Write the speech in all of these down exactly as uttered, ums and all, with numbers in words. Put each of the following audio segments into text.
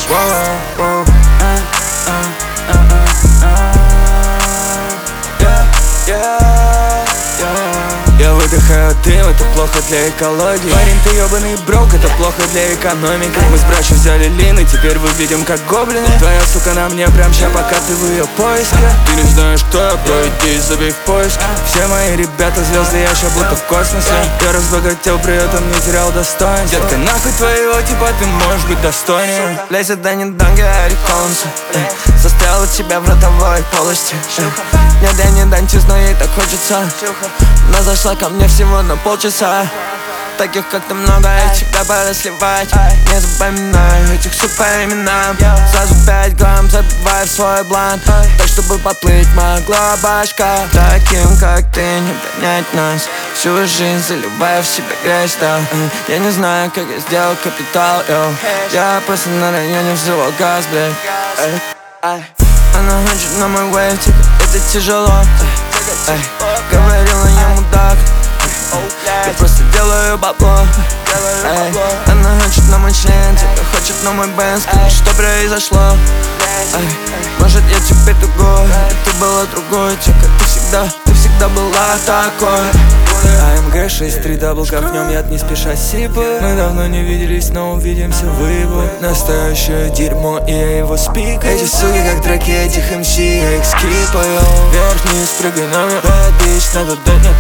Я выдыхаю дым, это плохо для экологии. Парень, ты ёбаный брок, это плохо для экономики. Мы с братью взяли лин, и теперь выглядим как гоблины. Твоя сука на мне прям ща, пока ты в ее поиске. Ты не знаешь, что я, бро, иди и забей в поиск. Все мои ребята звезды, я ща будто в космосе. Я разбогател, при этом не терял достоинства. Детка, нахуй твоего типа, ты можешь быть достойнее. Блядь, это не Данга, а Эрик Холмса. Застрял от тебя в ротовой полости. Нет, я не дантист, но ей так хочется. Она зашла ко мне всего на полчаса. Таких как ты много, и тебя пора сливать. Не запоминаю этих сук по именам. Сразу пять грамм забиваю в свой блант. Так, чтобы поплыть могла башка. Таким как ты не понять нас. Всю жизнь заливаю в себя грязь, да. Я не знаю, как я сделал капитал, йоу. Я просто на районе взрывал газ, блядь. Она хочет на мой вейв, типа, это тяжело. Эй, говорила я мудак. Я просто делаю бабло. Эй, она хочет на мой член, типа, хочет на мой бенз. Что произошло? Эй, может я теперь другой, ты была другой. Типа, ты всегда, ты всегда была такой. а эм гэ шесть три дабл, копнем яд не спеша сипы. Мы давно не виделись, но увидимся выебу. Настоящее дерьмо, и я его спикаю. Эти суки как треки этих эм си, я их скипаю. Вверх-вниз прыгай на мне, bad bitch, надо дать мне.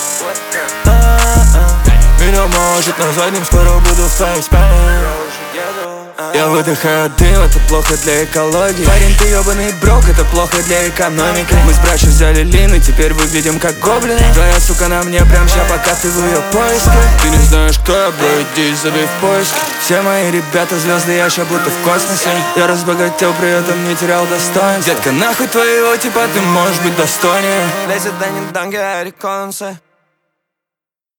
Меня может на заднем, скоро буду в твоей спальне. Я выдыхаю дым, это плохо для экологии. Парень, ты ёбаный брок, это плохо для экономики. Мы с братью взяли лин, и теперь выглядим как гоблины. Твоя сука на мне прям ща, пока ты в ее поиске. Ты не знаешь, кто я, бро, иди и забей в поиск. Все мои ребята звезды, я ща будто в космосе. Я разбогател, при этом не терял достоинства. Детка, нахуй твоего типа, ты можешь быть достойнее. Блядь, это не Данга, а Эрик Холмса.